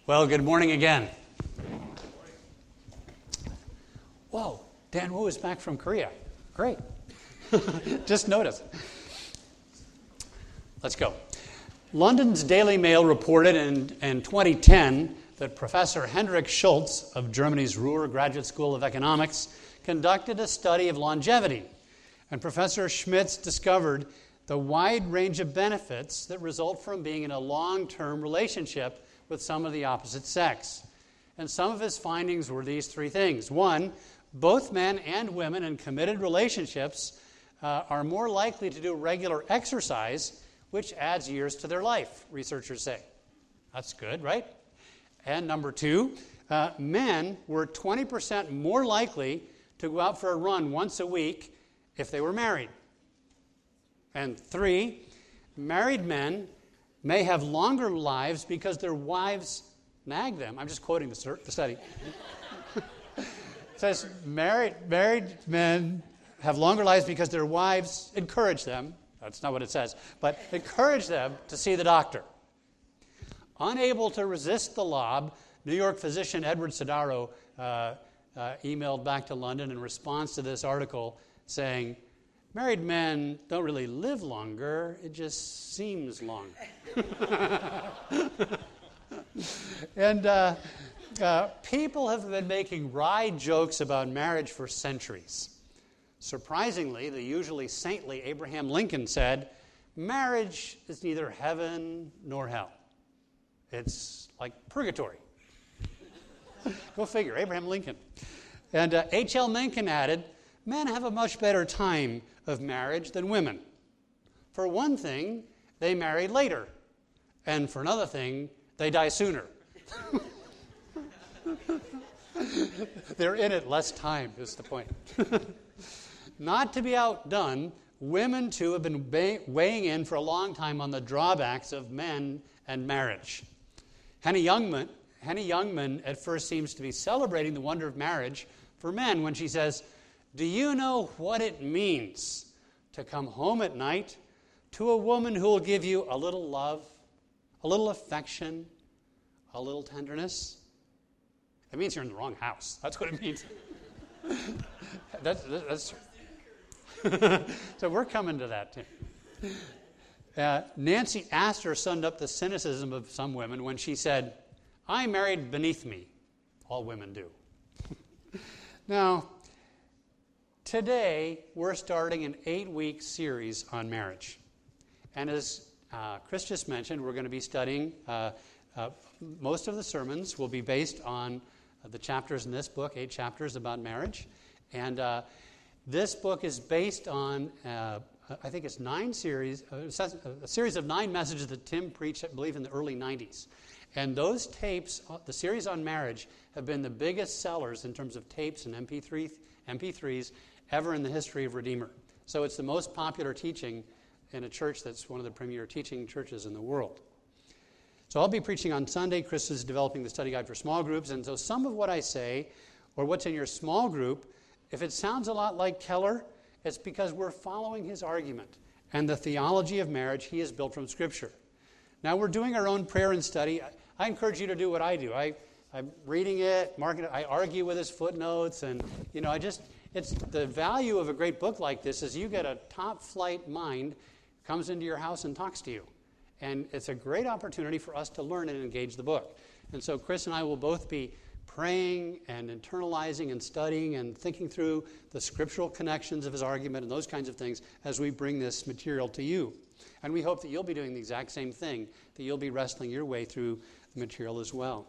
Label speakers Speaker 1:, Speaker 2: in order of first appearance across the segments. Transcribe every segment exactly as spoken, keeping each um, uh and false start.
Speaker 1: Well, good morning again. Whoa, Dan Wu is back from Korea. Great. Just noticed. Let's go. London's Daily Mail reported in, in twenty ten that Professor Hendrik Schultz of Germany's Ruhr Graduate School of Economics conducted a study of longevity. And Professor Schmitz discovered the wide range of benefits that result from being in a long-term relationship with some of the opposite sex. And some of his findings were these three things. One, both men and women in committed relationships uh, are more likely to do regular exercise, which adds years to their life, researchers say. That's good, right? And number two, uh, men were twenty percent more likely to go out for a run once a week if they were married. And three, married men may have longer lives because their wives nag them. I'm just quoting the, the study. It says married, married men have longer lives because their wives encourage them. That's not what it says, but encourage them to see the doctor. Unable to resist the lob, New York physician Edward Sodaro uh, uh, emailed back to London in response to this article saying, married men don't really live longer, it just seems longer. and uh, uh, people have been making wry jokes about marriage for centuries. Surprisingly, the usually saintly Abraham Lincoln said, marriage is neither heaven nor hell. It's like purgatory. Go figure, Abraham Lincoln. And uh, H L Mencken added, men have a much better time of marriage than women. For one thing, they marry later. And for another thing, they die sooner. They're in it less time, is the point. Not to be outdone, women, too, have been ba- weighing in for a long time on the drawbacks of men and marriage. Henny Youngman, Henny Youngman at first seems to be celebrating the wonder of marriage for men when she says, do you know what it means to come home at night to a woman who will give you a little love, a little affection, a little tenderness? It means you're in the wrong house. That's what it means. that's, that's So we're coming to that too. Uh, Nancy Astor summed up the cynicism of some women when she said, I married beneath me. All women do. Now, today, we're starting an eight-week series on marriage. And as uh, Chris just mentioned, we're going to be studying, uh, uh, most of the sermons will be based on uh, the chapters in this book, eight chapters about marriage. And uh, this book is based on, uh, I think it's nine series, uh, a series of nine messages that Tim preached, I believe, in the early nineties. And those tapes, the series on marriage, have been the biggest sellers in terms of tapes and M P three, M P threes ever in the history of Redeemer. So it's the most popular teaching in a church that's one of the premier teaching churches in the world. So I'll be preaching on Sunday. Chris is developing the study guide for small groups. And so some of what I say, or what's in your small group, if it sounds a lot like Keller, it's because we're following his argument and the theology of marriage he has built from Scripture. Now we're doing our own prayer and study. I, I encourage you to do what I do. I, I'm reading it, marking it. I argue with his footnotes, and you know, I just it's the value of a great book like this is you get a top-flight mind comes into your house and talks to you, and it's a great opportunity for us to learn and engage the book. And so Chris and I will both be praying and internalizing and studying and thinking through the scriptural connections of his argument and those kinds of things as we bring this material to you. And we hope that you'll be doing the exact same thing, that you'll be wrestling your way through the material as well.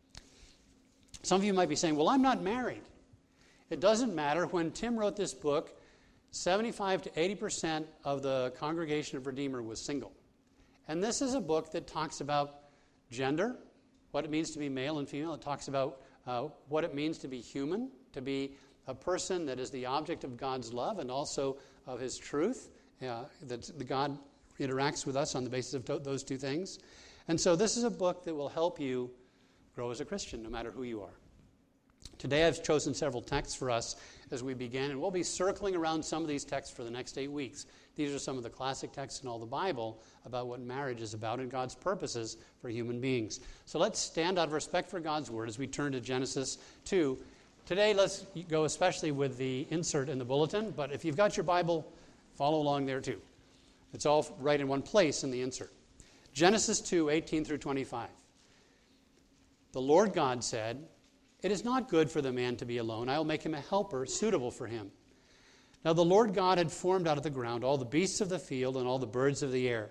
Speaker 1: Some of you might be saying, well, I'm not married. It doesn't matter. When Tim wrote this book, seventy-five to eighty percent of the congregation of Redeemer was single. And this is a book that talks about gender, what it means to be male and female. It talks about uh, what it means to be human, to be a person that is the object of God's love and also of his truth, uh, that the God interacts with us on the basis of to- those two things. And so this is a book that will help you grow as a Christian, no matter who you are. Today I've chosen several texts for us as we begin, and we'll be circling around some of these texts for the next eight weeks. These are some of the classic texts in all the Bible about what marriage is about and God's purposes for human beings. So let's stand out of respect for God's word as we turn to Genesis two. Today let's go especially with the insert in the bulletin, but if you've got your Bible, follow along there too. It's all right in one place in the insert. Genesis two, eighteen through twenty-five. The Lord God said, "It is not good for the man to be alone. I will make him a helper suitable for him." Now the Lord God had formed out of the ground all the beasts of the field and all the birds of the air.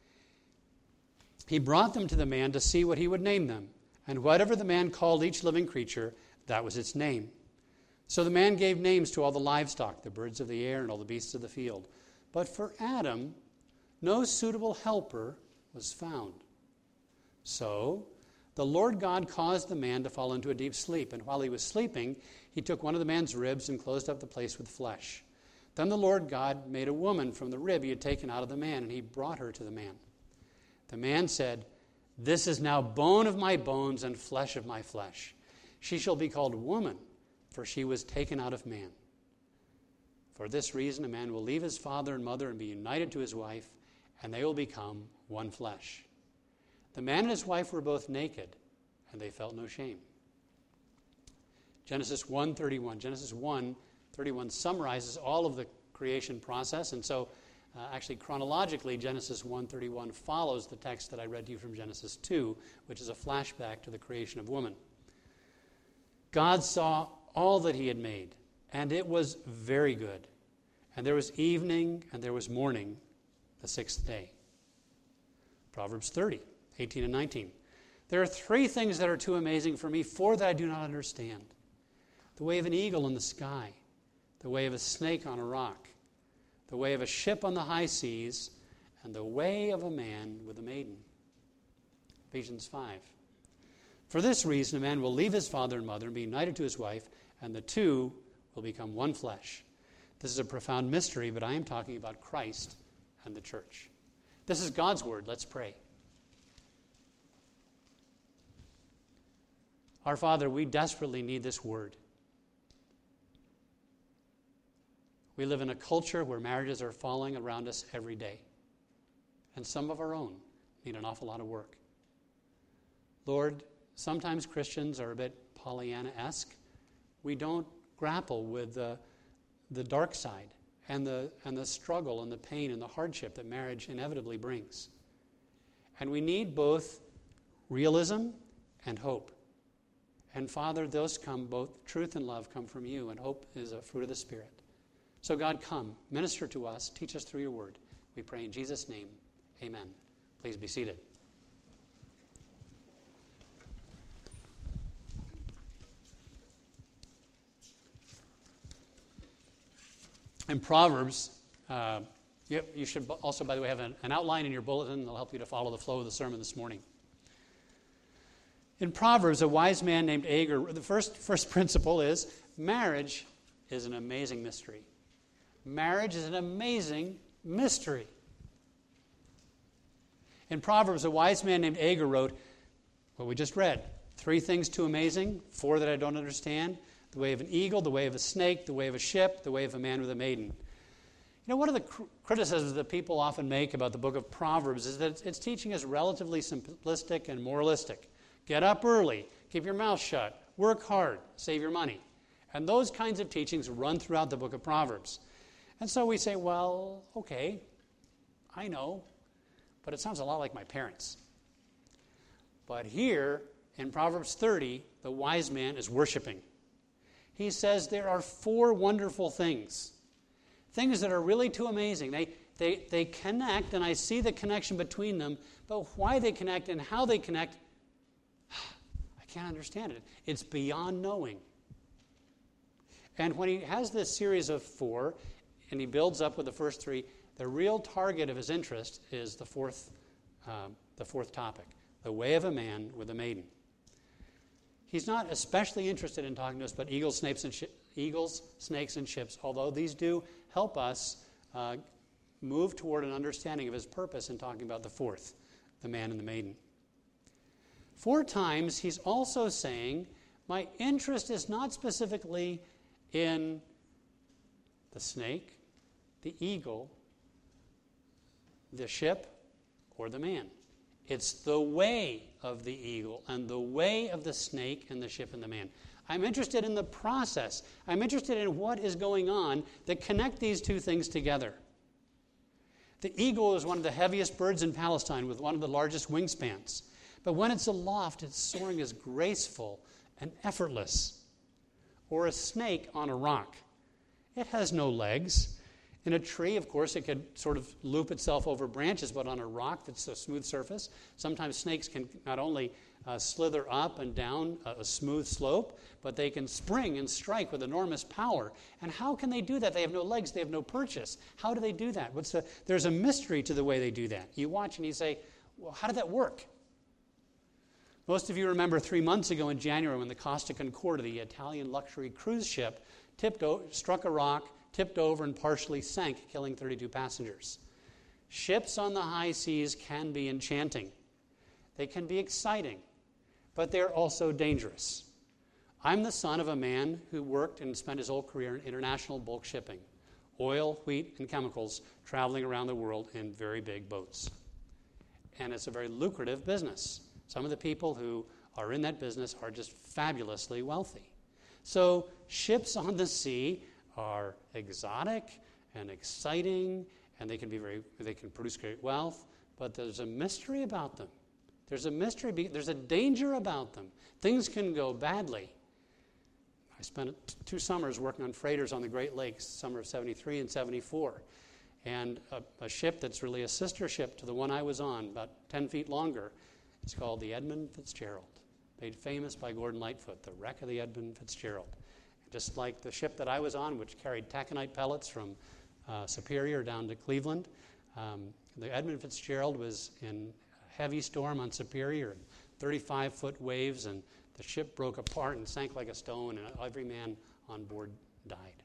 Speaker 1: He brought them to the man to see what he would name them. And whatever the man called each living creature, that was its name. So the man gave names to all the livestock, the birds of the air, and all the beasts of the field. But for Adam, no suitable helper was found. So the Lord God caused the man to fall into a deep sleep, and while he was sleeping, he took one of the man's ribs and closed up the place with flesh. Then the Lord God made a woman from the rib he had taken out of the man, and he brought her to the man. The man said, "This is now bone of my bones and flesh of my flesh. She shall be called woman, for she was taken out of man. For this reason a man will leave his father and mother and be united to his wife, and they will become one flesh." The man and his wife were both naked, and they felt no shame. Genesis one thirty-one. Genesis one thirty-one summarizes all of the creation process, and so uh, actually chronologically, Genesis one thirty-one follows the text that I read to you from Genesis two, which is a flashback to the creation of woman. God saw all that he had made, and it was very good. And there was evening, and there was morning, the sixth day. Proverbs thirty. eighteen and nineteen. There are three things that are too amazing for me, four that I do not understand. The way of an eagle in the sky, the way of a snake on a rock, the way of a ship on the high seas, and the way of a man with a maiden. Ephesians five. For this reason, a man will leave his father and mother and be united to his wife, and the two will become one flesh. This is a profound mystery, but I am talking about Christ and the church. This is God's word. Let's pray. Our Father, we desperately need this word. We live in a culture where marriages are falling around us every day. And some of our own need an awful lot of work. Lord, sometimes Christians are a bit Pollyanna-esque. We don't grapple with the, the dark side and the, and the struggle and the pain and the hardship that marriage inevitably brings. And we need both realism and hope. And Father, those come, both truth and love come from you, and hope is a fruit of the Spirit. So God, come, minister to us, teach us through your word. We pray in Jesus' name, amen. Please be seated. In Proverbs, uh, you, you should also, by the way, have an, an outline in your bulletin that will help you to follow the flow of the sermon this morning. In Proverbs, a wise man named Agur, the first, first principle is marriage is an amazing mystery. Marriage is an amazing mystery. In Proverbs, a wise man named Agur wrote what we just read. Three things too amazing, four that I don't understand. The way of an eagle, the way of a snake, the way of a ship, the way of a man with a maiden. You know, one of the cr- criticisms that people often make about the book of Proverbs is that it's, its teaching is relatively simplistic and moralistic. Get up early, keep your mouth shut, work hard, save your money. And those kinds of teachings run throughout the book of Proverbs. And so we say, well, okay, I know, but it sounds a lot like my parents. But here, in Proverbs thirty, the wise man is worshiping. He says there are four wonderful things, things that are really too amazing. They, they, they connect, and I see the connection between them, but why they connect and how they connect, I can't understand it. It's beyond knowing. And when he has this series of four, and he builds up with the first three, the real target of his interest is the fourth, uh, the fourth topic, the way of a man with a maiden. He's not especially interested in talking to us about eagles, snakes, and sh- eagles, snakes, and ships, although these do help us uh, move toward an understanding of his purpose in talking about the fourth, the man and the maiden. Four times he's also saying My interest is not specifically in the snake, the eagle, the ship, or the man. It's the way of the eagle and the way of the snake and the ship and the man. I'm interested in the process. I'm interested in what is going on that connect these two things together. The eagle is one of the heaviest birds in Palestine with one of the largest wingspans. But when it's aloft, its soaring is graceful and effortless. Or a snake on a rock. It has no legs. In a tree, of course, it could sort of loop itself over branches, but on a rock that's a smooth surface, sometimes snakes can not only uh, slither up and down a, a smooth slope, but they can spring and strike with enormous power. And how can they do that? They have no legs. They have no purchase. How do they do that? What's the, there's a mystery to the way they do that. You watch and you say, well, how did that work? Most of you remember three months ago in January when the Costa Concordia, the Italian luxury cruise ship, tipped o- struck a rock, tipped over, and partially sank, killing thirty-two passengers. Ships on the high seas can be enchanting. They can be exciting, but they're also dangerous. I'm the son of a man who worked and spent his whole career in international bulk shipping, oil, wheat, and chemicals, traveling around the world in very big boats. And it's a very lucrative business. Some of the people who are in that business are just fabulously wealthy. So ships on the sea are exotic and exciting, and they can be very, they can produce great wealth, but there's a mystery about them. There's a mystery, there's a danger about them. Things can go badly. I spent two summers working on freighters on the Great Lakes, summer of seventy-three and seventy-four. And a, a ship that's really a sister ship to the one I was on, about ten feet longer, it's called the Edmund Fitzgerald, made famous by Gordon Lightfoot, the wreck of the Edmund Fitzgerald. Just like the ship that I was on, which carried taconite pellets from uh, Superior down to Cleveland. Um, the Edmund Fitzgerald was in a heavy storm on Superior, and thirty-five foot waves, and the ship broke apart and sank like a stone, and every man on board died.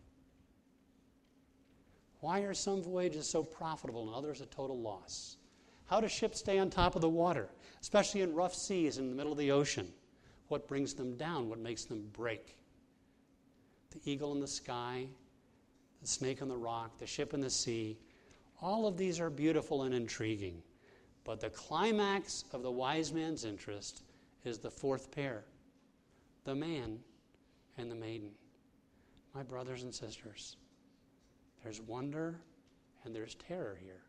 Speaker 1: Why are some voyages so profitable and others a total loss? How do ships stay on top of the water, especially in rough seas in the middle of the ocean? What brings them down? What makes them break? The eagle in the sky, the snake on the rock, the ship in the sea, all of these are beautiful and intriguing. But the climax of the wise man's interest is the fourth pair, the man and the maiden. My brothers and sisters, there's wonder and there's terror here.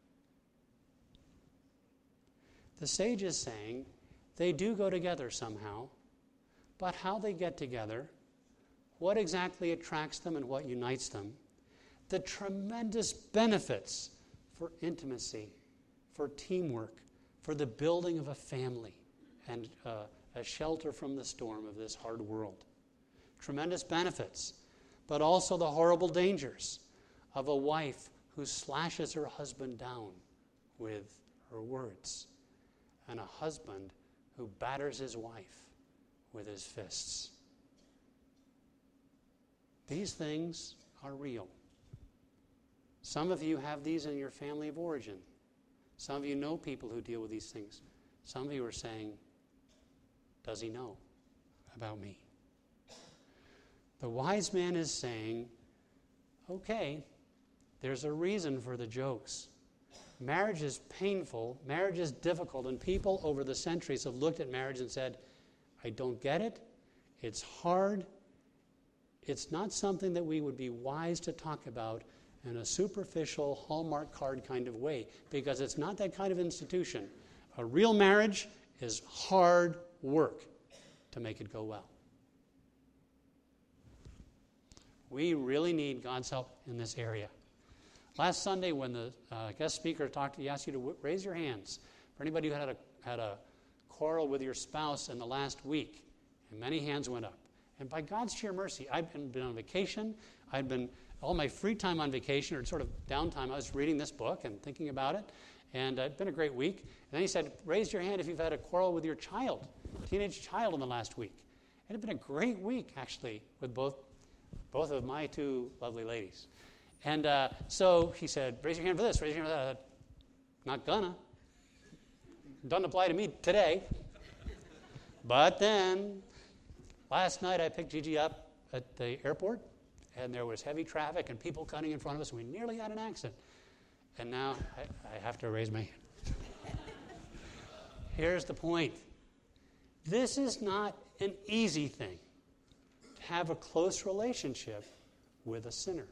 Speaker 1: The sage is saying they do go together somehow, but how they get together, what exactly attracts them and what unites them, the tremendous benefits for intimacy, for teamwork, for the building of a family and uh, a shelter from the storm of this hard world. Tremendous benefits, but also the horrible dangers of a wife who slashes her husband down with her words, and a husband who batters his wife with his fists. These things are real. Some of you have these in your family of origin. Some of you know people who deal with these things. Some of you are saying, does he know about me? The wise man is saying, okay, there's a reason for the jokes. Marriage is painful, marriage is difficult, and people over the centuries have looked at marriage and said, I don't get it, it's hard, it's not something that we would be wise to talk about in a superficial Hallmark card kind of way, because it's not that kind of institution. A real marriage is hard work to make it go well. We really need God's help in this area. Last Sunday, when the uh, guest speaker talked, he asked you to w- raise your hands for anybody who had a, had a quarrel with your spouse in the last week. And many hands went up. And by God's sheer mercy, I've been, been on vacation. I'd been all my free time on vacation, or sort of downtime. I was reading this book and thinking about it. And uh, it'd been a great week. And then he said, raise your hand if you've had a quarrel with your child, teenage child in the last week. It had been a great week, actually, with both, both of my two lovely ladies. And uh, so he said, raise your hand for this, raise your hand for that. I said, not gonna. Doesn't apply to me today. But then last night I picked Gigi up at the airport, and there was heavy traffic and people cutting in front of us, and we nearly had an accident. And now I, I have to raise my hand. Here's the point. This is not an easy thing, to have a close relationship with a sinner.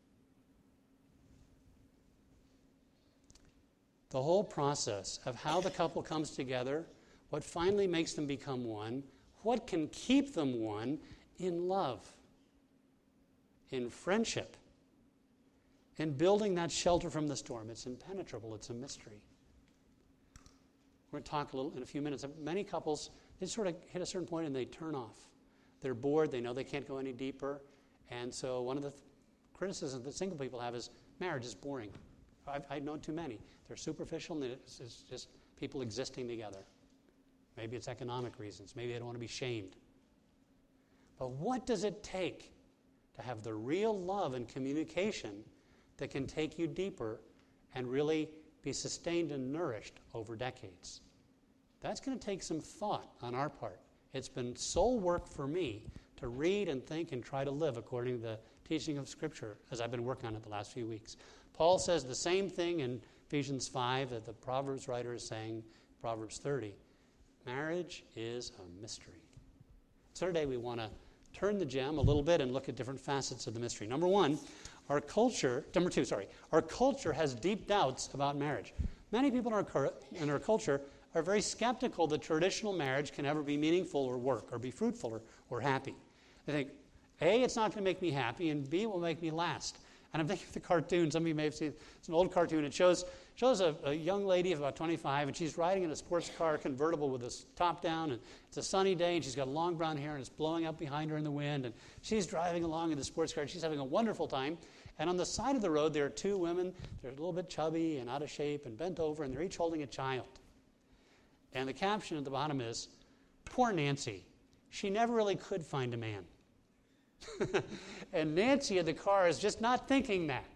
Speaker 1: The whole process of how the couple comes together, what finally makes them become one, what can keep them one in love, in friendship, in building that shelter from the storm. It's impenetrable. It's a mystery. We're going to talk a little in a few minutes. Many couples, they sort of hit a certain point and they turn off. They're bored. They know they can't go any deeper. And so one of the th- criticisms that single people have is marriage is boring. I've, I know too many. They're superficial and it's, it's just people existing together. Maybe it's economic reasons. Maybe they don't want to be shamed. But what does it take to have the real love and communication that can take you deeper and really be sustained and nourished over decades? That's going to take some thought on our part. It's been soul work for me to read and think and try to live according to the teaching of Scripture as I've been working on it the last few weeks. Paul says the same thing in Ephesians five that the Proverbs writer is saying, Proverbs thirty. Marriage is a mystery. So today we want to turn the gem a little bit and look at different facets of the mystery. Number one, our culture, number two, sorry, our culture has deep doubts about marriage. Many people in our, in our culture are very skeptical that traditional marriage can ever be meaningful or work or be fruitful or, or happy. They think, A, it's not going to make me happy, and B, it will make me last. And I'm thinking of the cartoon. Some of you may have seen it. It's an old cartoon. It shows shows a, a young lady of about twenty-five, and she's riding in a sports car convertible with this top down, and it's a sunny day, and she's got long brown hair, and it's blowing up behind her in the wind, and she's driving along in the sports car, and she's having a wonderful time. And on the side of the road, there are two women. They're a little bit chubby and out of shape and bent over, and they're each holding a child. And the caption at the bottom is, "Poor Nancy. She never really could find a man." And Nancy in the car is just not thinking that.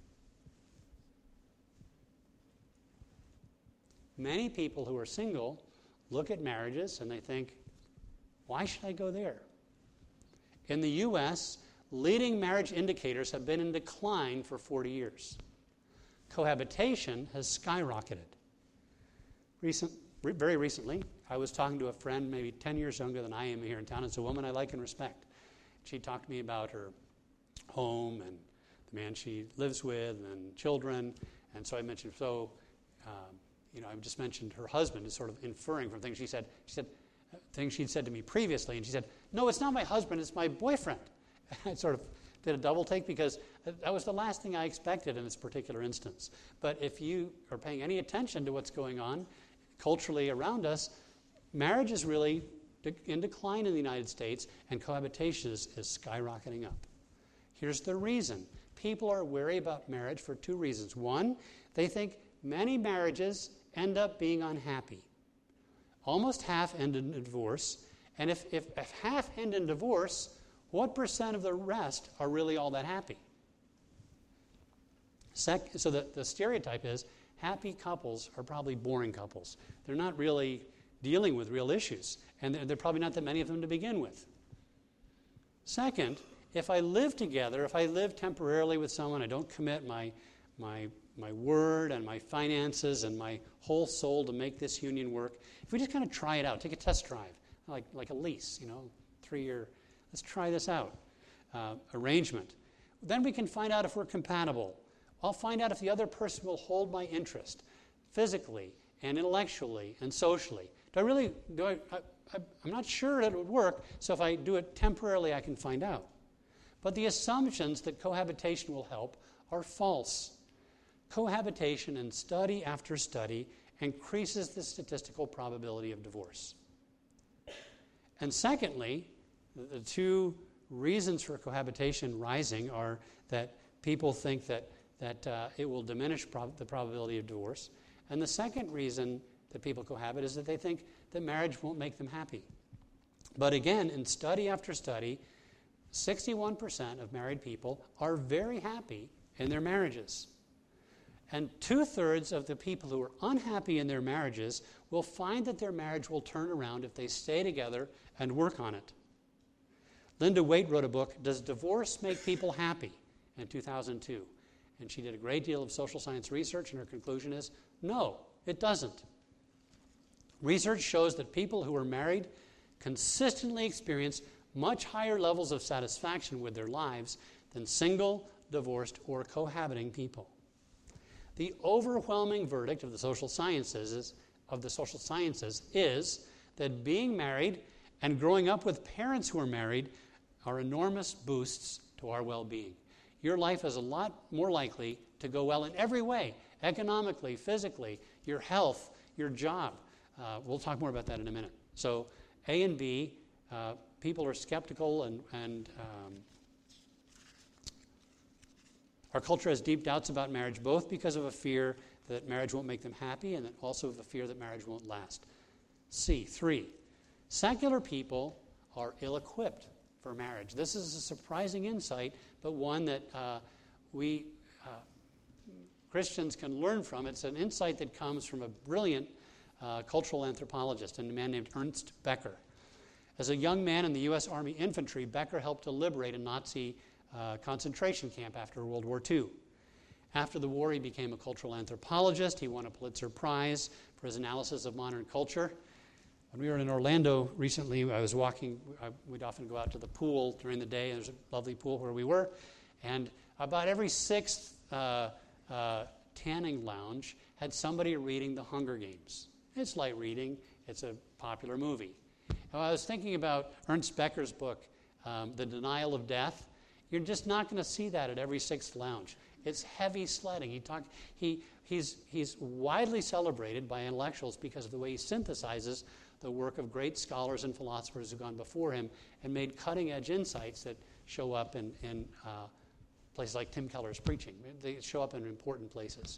Speaker 1: Many people who are single look at marriages and they think, why should I go there? In the U S, leading marriage indicators have been in decline for forty years. Cohabitation has skyrocketed. Recent, re- very recently, I was talking to a friend maybe ten years younger than I am here in town. It's a woman I like and respect. She talked to me about her home and the man she lives with and children. And so I mentioned, so, um, you know, I just mentioned her husband is sort of inferring from things she said. She said, uh, things she'd said to me previously. And she said, no, it's not my husband, it's my boyfriend. And I sort of did a double take because that was the last thing I expected in this particular instance. But if you are paying any attention to what's going on culturally around us, marriage is really in decline in the United States, and cohabitation is, is skyrocketing up. Here's the reason. People are wary about marriage for two reasons. One, they think many marriages end up being unhappy. Almost half end in divorce. And if, if, if half end in divorce, what percent of the rest are really all that happy? Sec- so the, the stereotype is happy couples are probably boring couples. They're not really dealing with real issues. And there are probably not that many of them to begin with. Second, if I live together, if I live temporarily with someone, I don't commit my, my, my word and my finances and my whole soul to make this union work, if we just kind of try it out, take a test drive, like, like a lease, you know, three-year, let's try this out, uh, arrangement. Then we can find out if we're compatible. I'll find out if the other person will hold my interest physically and intellectually and socially. Do I really, do I, I, I'm not sure that it would work, so if I do it temporarily, I can find out. But the assumptions that cohabitation will help are false. Cohabitation in study after study increases the statistical probability of divorce. And secondly, the two reasons for cohabitation rising are that people think that, that uh, it will diminish prob- the probability of divorce. And the second reason that people cohabit is that they think that marriage won't make them happy. But again, in study after study, sixty-one percent of married people are very happy in their marriages. And two-thirds of the people who are unhappy in their marriages will find that their marriage will turn around if they stay together and work on it. Linda Waite wrote a book, Does Divorce Make People Happy? In two thousand two. And she did a great deal of social science research, and her conclusion is, no, it doesn't. Research shows that people who are married consistently experience much higher levels of satisfaction with their lives than single, divorced, or cohabiting people. The overwhelming verdict of the social sciences is, of the social sciences is that being married and growing up with parents who are married are enormous boosts to our well-being. Your life is a lot more likely to go well in every way, economically, physically, your health, your job. Uh, we'll talk more about that in a minute. So A and B, uh, people are skeptical, and, and um, our culture has deep doubts about marriage, both because of a fear that marriage won't make them happy and also of a fear that marriage won't last. C, three, secular people are ill-equipped for marriage. This is a surprising insight, but one that uh, we uh, Christians can learn from. It's an insight that comes from a brilliant uh, cultural anthropologist, a man named Ernst Becker. As a young man in the U S Army infantry, Becker helped to liberate a Nazi uh, concentration camp after World War Two. After the war, he became a cultural anthropologist. He won a Pulitzer Prize for his analysis of modern culture. When we were in Orlando recently, I was walking, I, we'd often go out to the pool during the day, and there's a lovely pool where we were, and about every sixth uh, uh, tanning lounge had somebody reading The Hunger Games. It's light reading. It's a popular movie. And I was thinking about Ernst Becker's book, um, The Denial of Death. You're just not going to see that at every sixth lounge. It's heavy sledding. He talk, he, he's, he's widely celebrated by intellectuals because of the way he synthesizes the work of great scholars and philosophers who've gone before him and made cutting-edge insights that show up in, in uh, places like Tim Keller's preaching. They show up in important places.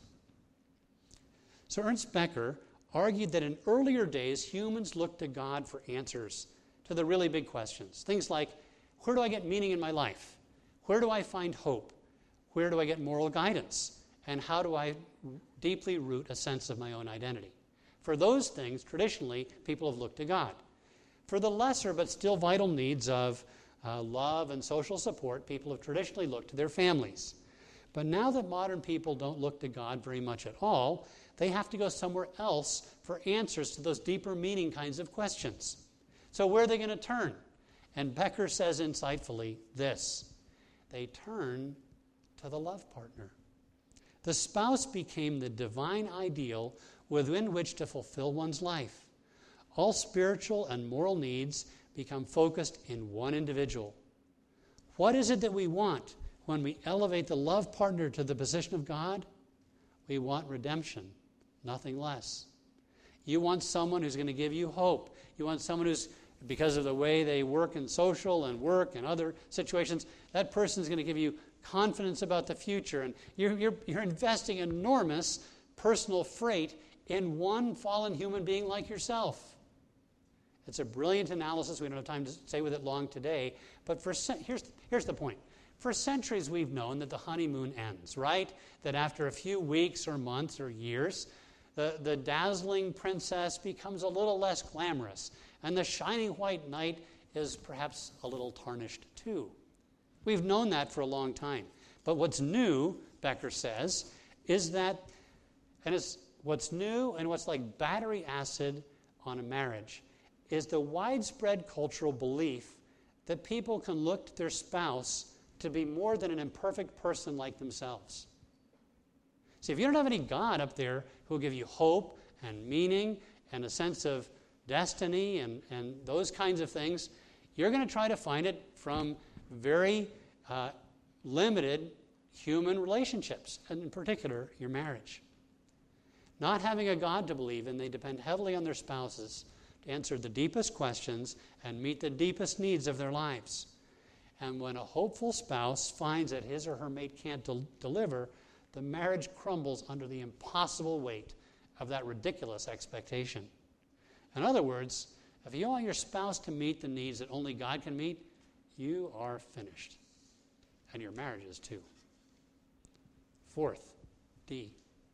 Speaker 1: So Ernst Becker argued that in earlier days, humans looked to God for answers to the really big questions. Things like, where do I get meaning in my life? Where do I find hope? Where do I get moral guidance? And how do I deeply root a sense of my own identity? For those things, traditionally, people have looked to God. For the lesser but still vital needs of uh, love and social support, people have traditionally looked to their families. But now that modern people don't look to God very much at all, they have to go somewhere else for answers to those deeper meaning kinds of questions. So where are they going to turn? And Becker says insightfully this: they turn to the love partner. The spouse became the divine ideal within which to fulfill one's life. All spiritual and moral needs become focused in one individual. What is it that we want when we elevate the love partner to the position of God? We want redemption, nothing less. You want someone who's going to give you hope. You want someone who's, because of the way they work in social and work and other situations, that person is going to give you confidence about the future. And you're, you're, you're investing enormous personal freight in one fallen human being like yourself. It's a brilliant analysis. We don't have time to stay with it long today. But for here's, here's the point. For centuries, we've known that the honeymoon ends, right? That after a few weeks or months or years, the, the dazzling princess becomes a little less glamorous, and the shining white knight is perhaps a little tarnished too. We've known that for a long time. But what's new, Becker says, is that, and it's what's new and what's like battery acid on a marriage, is the widespread cultural belief that people can look to their spouse to be more than an imperfect person like themselves. See, if you don't have any God up there who will give you hope and meaning and a sense of destiny and, and those kinds of things, you're going to try to find it from very uh, limited human relationships, and in particular, your marriage. Not having a God to believe in, they depend heavily on their spouses to answer the deepest questions and meet the deepest needs of their lives. And when a hopeful spouse finds that his or her mate can't del- deliver, the marriage crumbles under the impossible weight of that ridiculous expectation. In other words, if you want your spouse to meet the needs that only God can meet, you are finished. And your marriage is too. Fourth, D.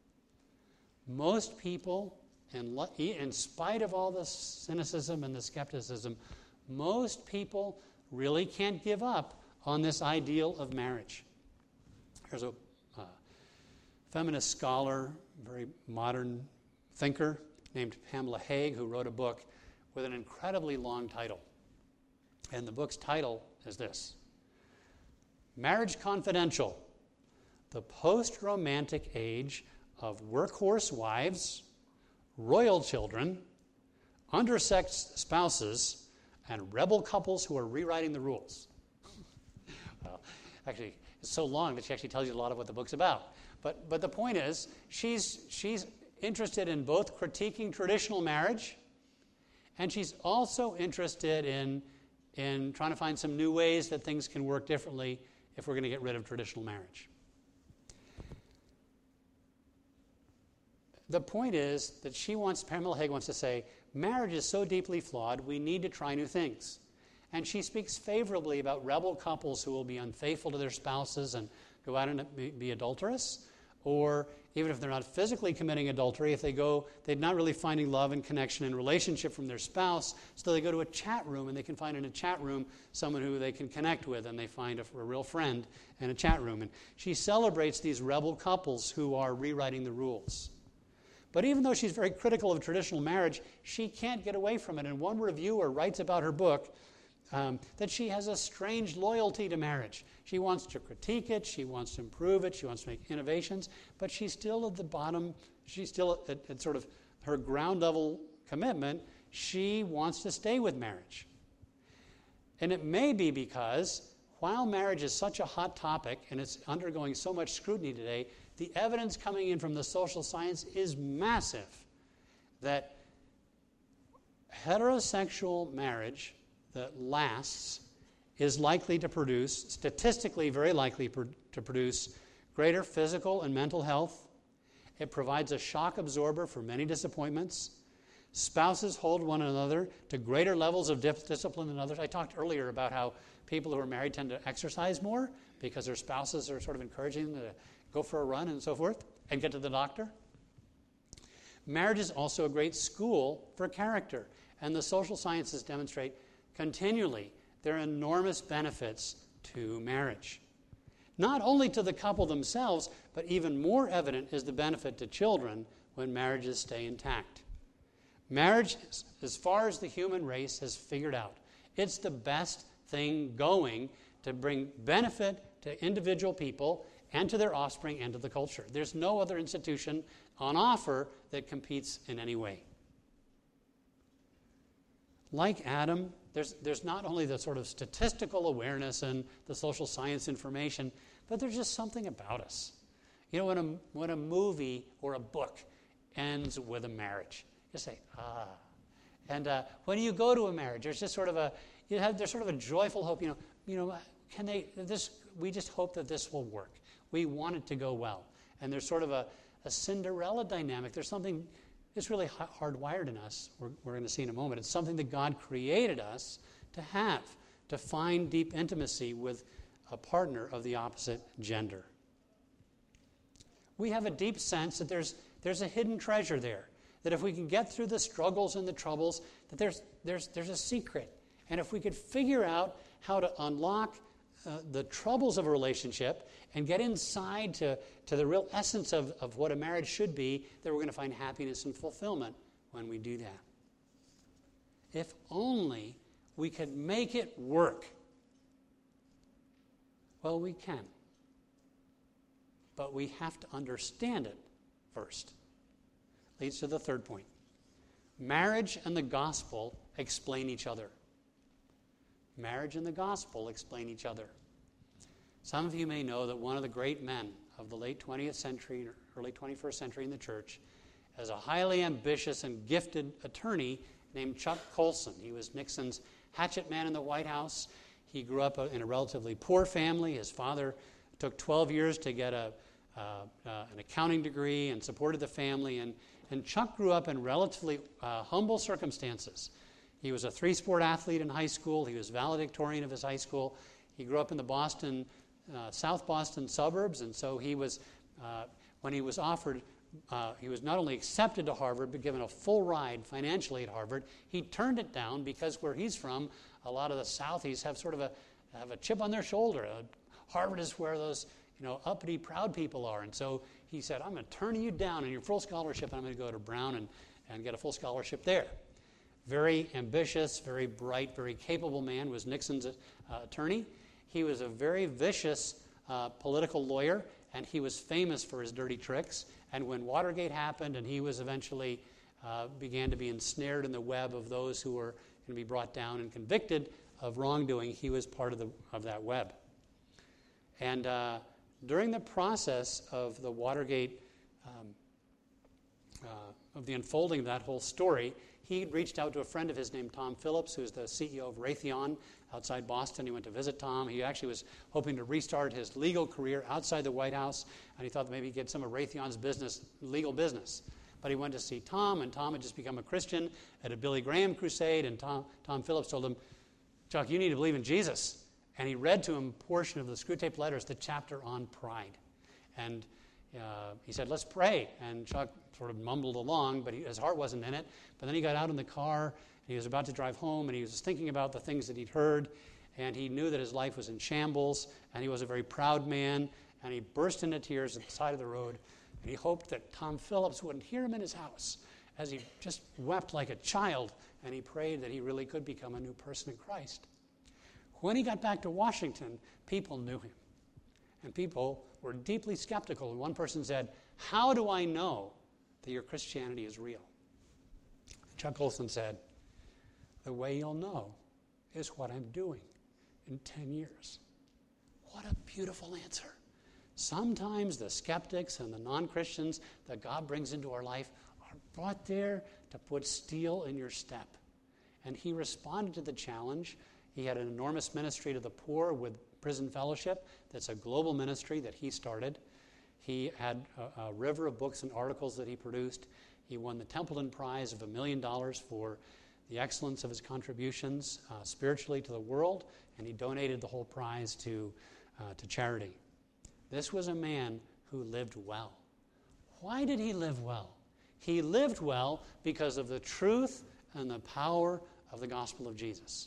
Speaker 1: Most people, in, in spite of all the cynicism and the skepticism, most people really can't give up on this ideal of marriage. There's a uh, feminist scholar, very modern thinker named Pamela Haag, who wrote a book with an incredibly long title. And the book's title is this: Marriage Confidential, the Post-Romantic Age of Workhorse Wives, Royal Children, Undersexed Spouses, and Rebel Couples Who Are Rewriting the Rules. Well, actually, it's so long that she actually tells you a lot of what the book's about. But, but the point is, she's, she's interested in both critiquing traditional marriage, and she's also interested in, in trying to find some new ways that things can work differently if we're going to get rid of traditional marriage. The point is that she wants, Pamela Haag wants to say, marriage is so deeply flawed, we need to try new things. And she speaks favorably about rebel couples who will be unfaithful to their spouses and go out and be, be adulterous, or even if they're not physically committing adultery, if they go, they're not really finding love and connection and relationship from their spouse, so they go to a chat room and they can find in a chat room someone who they can connect with, and they find a, a real friend in a chat room. And she celebrates these rebel couples who are rewriting the rules. But even though she's very critical of traditional marriage, she can't get away from it. And one reviewer writes about her book um, that she has a strange loyalty to marriage. She wants to critique it, she wants to improve it, she wants to make innovations, but she's still at the bottom, she's still at, at sort of her ground level commitment. She wants to stay with marriage. And it may be because while marriage is such a hot topic and it's undergoing so much scrutiny today, the evidence coming in from the social science is massive that heterosexual marriage that lasts is likely to produce, statistically very likely per, to produce, greater physical and mental health. It provides a shock absorber for many disappointments. Spouses hold one another to greater levels of dip- discipline than others. I talked earlier about how people who are married tend to exercise more because their spouses are sort of encouraging them to go for a run and so forth and get to the doctor. Marriage is also a great school for character, and the social sciences demonstrate continually there are enormous benefits to marriage. Not only to the couple themselves, but even more evident is the benefit to children when marriages stay intact. Marriage, as far as the human race has figured out, it's the best thing going to bring benefit to individual people and to their offspring and to the culture. There's no other institution on offer that competes in any way. Like Adam, there's, there's not only the sort of statistical awareness and the social science information, but there's just something about us. You know, when a, when a movie or a book ends with a marriage, you say, ah. And uh, when you go to a marriage, there's just sort of a, you have, there's sort of a joyful hope, you know, you know, can they, this, we just hope that this will work. We want it to go well. And there's sort of a, a Cinderella dynamic. There's something that's really hardwired in us. We're, we're going to see in a moment. It's something that God created us to have, to find deep intimacy with a partner of the opposite gender. We have a deep sense that there's, there's a hidden treasure there, that if we can get through the struggles and the troubles, that there's, there's, there's a secret. And if we could figure out how to unlock uh, the troubles of a relationship and get inside to, to the real essence of, of what a marriage should be, that we're going to find happiness and fulfillment when we do that. If only we could make it work. Well, we can. But we have to understand it first. Leads to the third point. Marriage and the gospel explain each other. Marriage and the gospel explain each other. Some of you may know that one of the great men of the late twentieth century, early twenty-first century in the church, is a highly ambitious and gifted attorney named Chuck Colson. He was Nixon's hatchet man in the White House. He grew up in a relatively poor family. His father took twelve years to get a, uh, uh, an accounting degree and supported the family. And, and Chuck grew up in relatively uh, humble circumstances. He was a three-sport athlete in high school. He was valedictorian of his high school. He grew up in the Boston, uh, South Boston suburbs, and so he was, uh, when he was offered uh, he was not only accepted to Harvard, but given a full ride financially at Harvard. He turned it down because where he's from, a lot of the Southies have sort of a have a chip on their shoulder. Uh, Harvard is where those you know uppity, proud people are. And so he said, I'm going to turn you down on your full scholarship, and I'm going to go to Brown and, and get a full scholarship there. Very ambitious, very bright, very capable man was Nixon's uh, attorney. He was a very vicious uh, political lawyer, and he was famous for his dirty tricks. And when Watergate happened and he was eventually uh, began to be ensnared in the web of those who were going to be brought down and convicted of wrongdoing, he was part of the of that web. And uh, during the process of the Watergate, um, uh, of the unfolding of that whole story, he reached out to a friend of his named Tom Phillips, who's the C E O of Raytheon outside Boston. He went to visit Tom. He actually was hoping to restart his legal career outside the White House, and he thought that maybe he'd get some of Raytheon's business, legal business. But he went to see Tom, and Tom had just become a Christian at a Billy Graham crusade, and Tom, Tom Phillips told him, Chuck, you need to believe in Jesus. And he read to him a portion of the Screwtape Letters, the chapter on pride. And uh, he said, let's pray. And Chuck sort of mumbled along, but he, his heart wasn't in it. But then he got out in the car, and he was about to drive home, and he was thinking about the things that he'd heard, and he knew that his life was in shambles, and he was a very proud man, and he burst into tears at the side of the road, and he hoped that Tom Phillips wouldn't hear him in his house, as he just wept like a child, and he prayed that he really could become a new person in Christ. When he got back to Washington, people knew him, and people were deeply skeptical. And one person said, how do I know that your Christianity is real? Chuck Colson said, the way you'll know is what I'm doing in ten years. What a beautiful answer. Sometimes the skeptics and the non-Christians that God brings into our life are brought there to put steel in your step. And he responded to the challenge. He had an enormous ministry to the poor with Prison Fellowship. That's a global ministry that he started. He had a, a river of books and articles that he produced. He won the Templeton Prize of a million dollars for the excellence of his contributions uh, spiritually to the world, and he donated the whole prize to, uh, to charity. This was a man who lived well. Why did he live well? He lived well because of the truth and the power of the gospel of Jesus.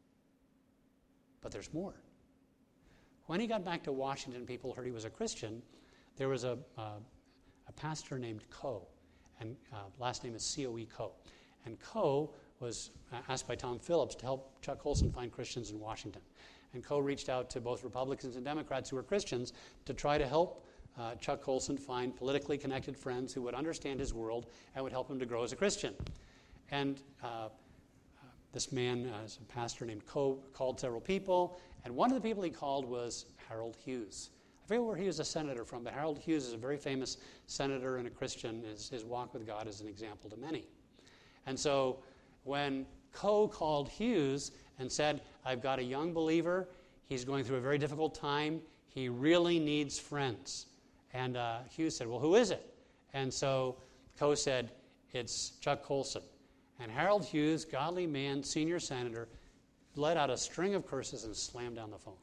Speaker 1: But there's more. When he got back to Washington, people heard he was a Christian. There was a, uh, a pastor named Coe, and uh, last name is C O E Coe. And Coe was asked by Tom Phillips to help Chuck Colson find Christians in Washington. And Coe reached out to both Republicans and Democrats who were Christians to try to help uh, Chuck Colson find politically connected friends who would understand his world and would help him to grow as a Christian. And uh, This man, uh, a pastor named Coe, called several people, and one of the people he called was Harold Hughes. I forget where he was a senator from, but Harold Hughes is a very famous senator and a Christian. His, his walk with God is an example to many. And so when Coe called Hughes and said, I've got a young believer, he's going through a very difficult time, he really needs friends. And uh, Hughes said, well, who is it? And so Coe said, it's Chuck Colson. And Harold Hughes, godly man, senior senator, let out a string of curses and slammed down the phone.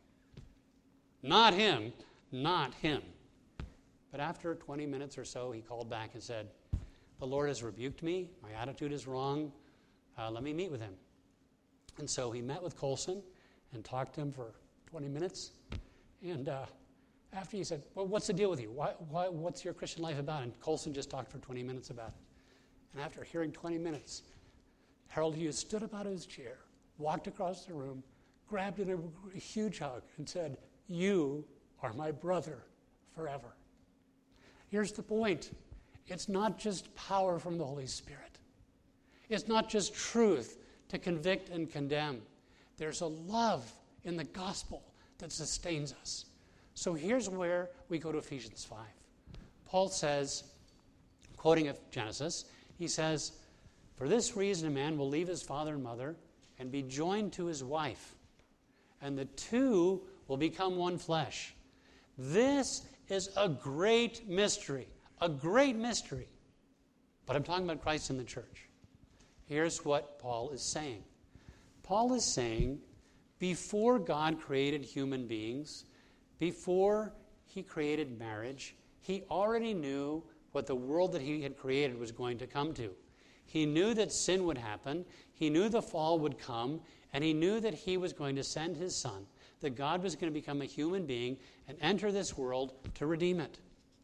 Speaker 1: Not him, not him. But after twenty minutes or so, he called back and said, the Lord has rebuked me. My attitude is wrong. Uh, let me meet with him. And so he met with Colson and talked to him for twenty minutes. And uh, after he said, well, what's the deal with you? Why, why, what's your Christian life about? And Colson just talked for twenty minutes about it. And after hearing twenty minutes, Harold Hughes stood up out of his chair, walked across the room, grabbed him a huge hug, and said, you are my brother forever. Here's the point. It's not just power from the Holy Spirit. It's not just truth to convict and condemn. There's a love in the gospel that sustains us. So here's where we go to Ephesians five. Paul says, quoting Genesis, he says, for this reason a man will leave his father and mother and be joined to his wife, and the two will become one flesh. This is a great mystery, a great mystery. But I'm talking about Christ in the church. Here's what Paul is saying. Paul is saying, before God created human beings, before he created marriage, he already knew what the world that he had created was going to come to. He knew that sin would happen. He knew the fall would come. And he knew that he was going to send his son, that God was going to become a human being and enter this world to redeem it.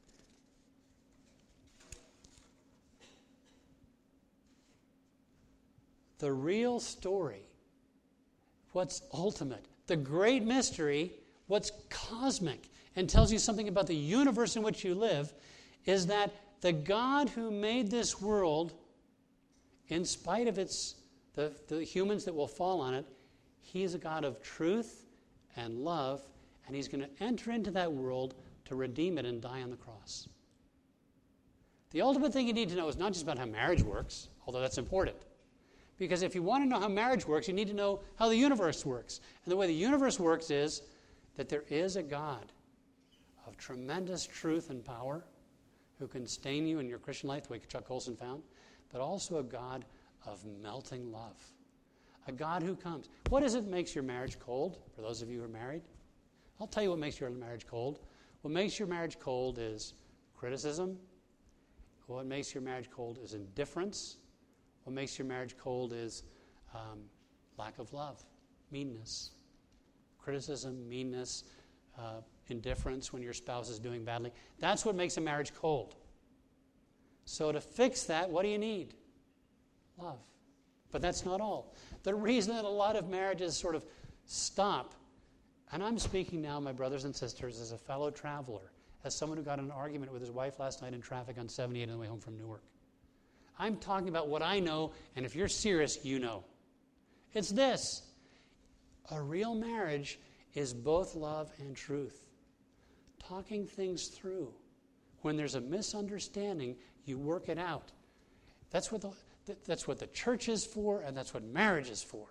Speaker 1: The real story, what's ultimate, the great mystery, what's cosmic, and tells you something about the universe in which you live, is that the God who made this world, in spite of its the, the humans that will fall on it, he's a God of truth and love, and he's going to enter into that world to redeem it and die on the cross. The ultimate thing you need to know is not just about how marriage works, although that's important. Because if you want to know how marriage works, you need to know how the universe works. And the way the universe works is that there is a God of tremendous truth and power who can sustain you in your Christian life, the way Chuck Colson found, but also a God of melting love. A God who comes. What is it that makes your marriage cold, for those of you who are married? I'll tell you what makes your marriage cold. What makes your marriage cold is criticism. What makes your marriage cold is indifference. What makes your marriage cold is um, lack of love, meanness, criticism, meanness, uh, indifference when your spouse is doing badly. That's what makes a marriage cold. So to fix that, what do you need? Love. But that's not all. The reason that a lot of marriages sort of stop, and I'm speaking now, my brothers and sisters, as a fellow traveler, as someone who got in an argument with his wife last night in traffic on seventy-eight on the way home from Newark. I'm talking about what I know, and if you're serious, you know. It's this. A real marriage is both love and truth. Talking things through. When there's a misunderstanding, you work it out. That's what the, that's what the church is for, and that's what marriage is for.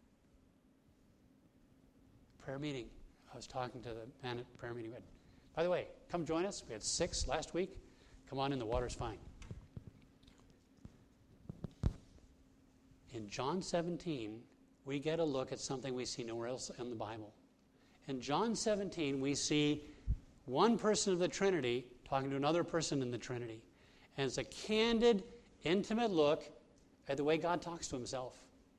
Speaker 1: Prayer meeting. I was talking to the man at prayer meeting. By the way, come join us. We had six last week. Come on in, the water's fine. In John seventeen, we get a look at something we see nowhere else in the Bible. In John seventeen, we see one person of the Trinity talking to another person in the Trinity. And it's a candid, intimate look at the way God talks to himself.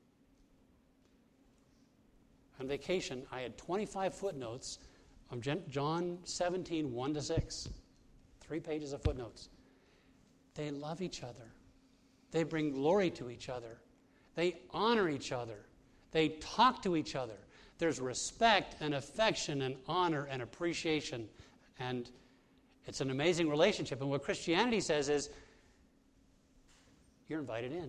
Speaker 1: On vacation, I had twenty-five footnotes on John seventeen, one to six. Three pages of footnotes. They love each other. They bring glory to each other. They honor each other. They talk to each other. There's respect and affection and honor and appreciation. And it's an amazing relationship. And what Christianity says is, you're invited in.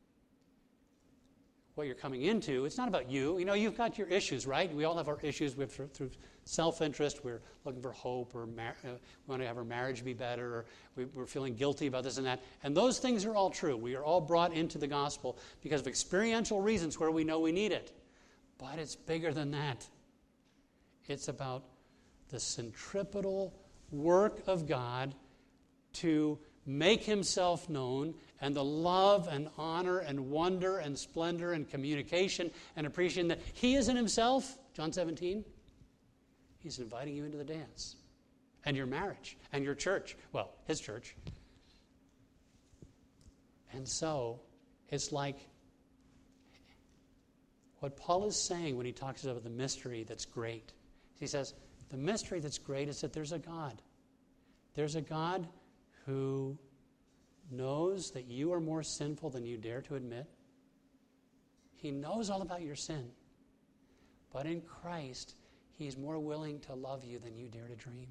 Speaker 1: What you're coming into, it's not about you. You know, you've got your issues, right? We all have our issues with, through self-interest. We're looking for hope, or mar- uh, we want to have our marriage be better, or we, we're feeling guilty about this and that. And those things are all true. We are all brought into the gospel because of experiential reasons where we know we need it. But it's bigger than that. It's about the centripetal work of God to make himself known, and the love and honor and wonder and splendor and communication and appreciation that he is in himself, John seventeen, he's inviting you into the dance. And your marriage and your church. Well, his church. And so, it's like what Paul is saying when he talks about the mystery that's great. He says, the mystery that's great is that there's a God. There's a God who knows that you are more sinful than you dare to admit. He knows all about your sin. But in Christ, he's more willing to love you than you dare to dream.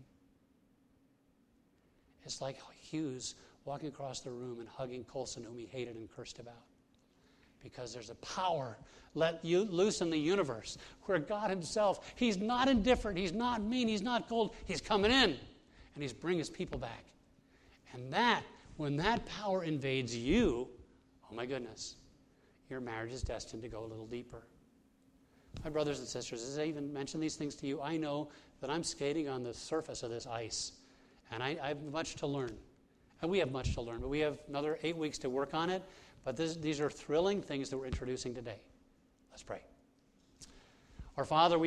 Speaker 1: It's like Hughes walking across the room and hugging Colson, whom he hated and cursed about. Because there's a power let you loose in the universe where God himself, he's not indifferent, he's not mean, he's not cold, he's coming in and he's bringing his people back. And that, when that power invades you, oh my goodness, your marriage is destined to go a little deeper. My brothers and sisters, as I even mention these things to you, I know that I'm skating on the surface of this ice. And I, I have much to learn. And we have much to learn, but we have another eight weeks to work on it. But this, these are thrilling things that we're introducing today. Let's pray. Our Father, we